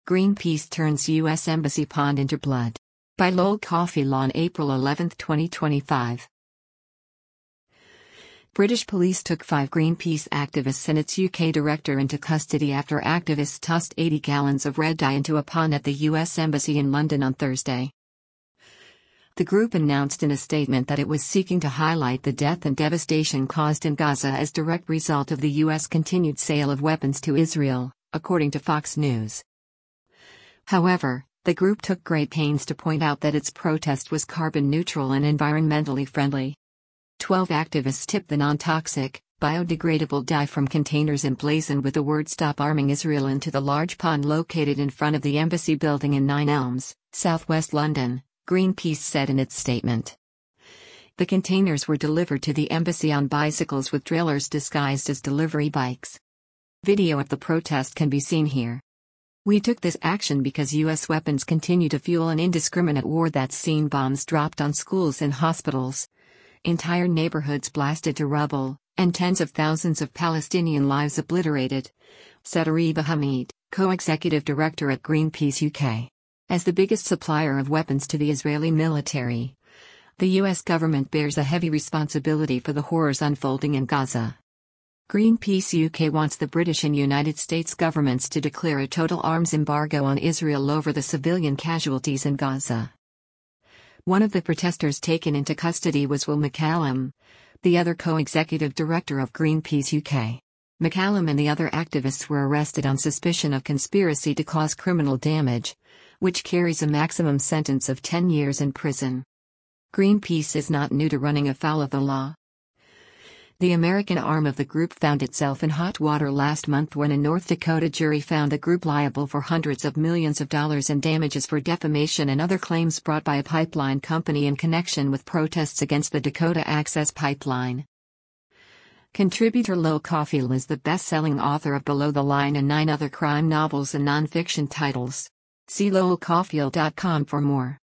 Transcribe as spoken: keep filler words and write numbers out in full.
Greenpeace turns U S Embassy pond into blood. By Lowell Cauffield on April eleventh, twenty twenty-five. British police took five Greenpeace activists and its U K director into custody after activists tossed eighty gallons of red dye into a pond at the U S Embassy in London on Thursday. The group announced in a statement that it was seeking to highlight the death and devastation caused in Gaza as direct result of the U S continued sale of weapons to Israel, according to Fox News. However, the group took great pains to point out that its protest was carbon neutral and environmentally friendly. Twelve activists tipped the non-toxic, biodegradable dye from containers emblazoned with the word "Stop Arming Israel" into the large pond located in front of the embassy building in Nine Elms, southwest London, Greenpeace said in its statement. The containers were delivered to the embassy on bicycles with trailers disguised as delivery bikes. Video of the protest can be seen here. "We took this action because U S weapons continue to fuel an indiscriminate war that's seen bombs dropped on schools and hospitals, entire neighborhoods blasted to rubble, and tens of thousands of Palestinian lives obliterated," said Ariba Hamid, co-executive director at Greenpeace U K. As the biggest supplier of weapons to the Israeli military, the U S government bears a heavy responsibility for the horrors unfolding in Gaza. Greenpeace U K wants the British and United States governments to declare a total arms embargo on Israel over the civilian casualties in Gaza. One of the protesters taken into custody was Will McCallum, the other co-executive director of Greenpeace U K. McCallum and the other activists were arrested on suspicion of conspiracy to cause criminal damage, which carries a maximum sentence of ten years in prison. Greenpeace is not new to running afoul of the law. The American arm of the group found itself in hot water last month when a North Dakota jury found the group liable for hundreds of millions of dollars in damages for defamation and other claims brought by a pipeline company in connection with protests against the Dakota Access Pipeline. Contributor Lowell Cauffield is the best-selling author of Below the Line and nine other crime novels and nonfiction titles. See lowell cauffield dot com for more.